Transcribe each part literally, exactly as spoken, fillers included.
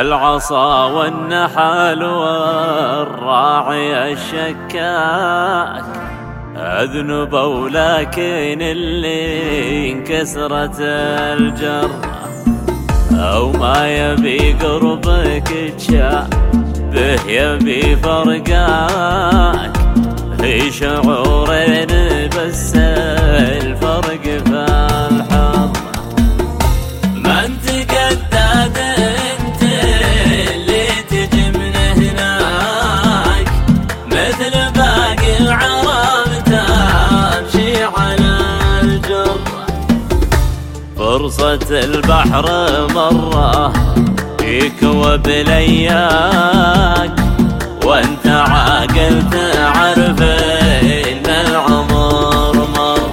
العصا والنحال والراعي الشكاك أذنبوا، لكن اللي انكسرت الجرة أو ما يبي قربك تشاء به يبي فرقاك. في شعورين بس الفرق في الحظ، ما انت قداد انت اللي تجي من هناك، مثل باقي العرب تمشي على الجرة. فرصة البحر مرة يكوب لياك، وانت عاقل تعرف ان العمر مر،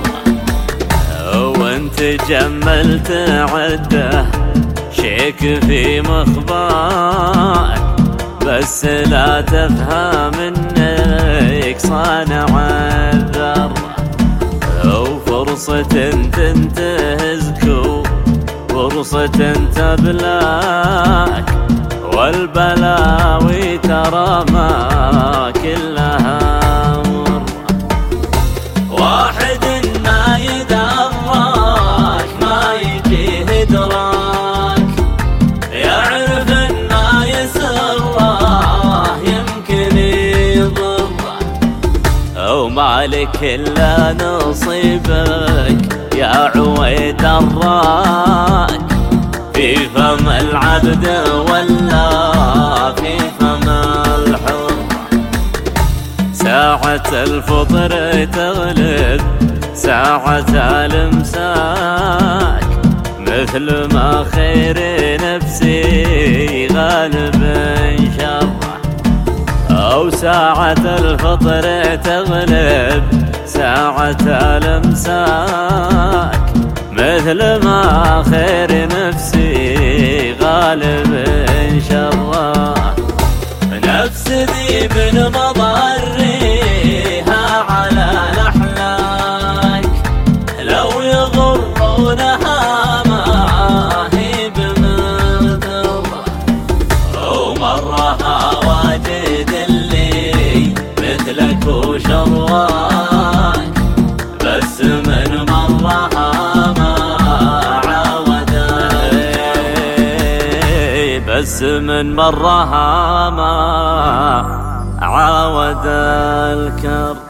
وانت جملت عده شيك في مخباك، بس لا تفهم انك صانع الذره. وفرصة تنتهزك فرصة تبلاك، والبلاوي ترى ما كلها مر. واحد ما يدراك ما يجيه دراك، يعرف ان ما يسره يمكن يضره. او مالك الا نصيبك يا عويد الراك، في فم العبد ولا في فم الحر. ساعة الفطر تغلب ساعة الامساك، مثل ما خير نفسي غالب شره. أو ساعة الفطر تغلب ساعة الامساك، مثل ما خير نفسي غالب شره. نفس ذيب مضريها على الأحلاك، لو يغرونها ما هي بمغترة. ومرها واجد اللي مثلك وشرواك، بس من مرها بس من مرها ما عاود الكر.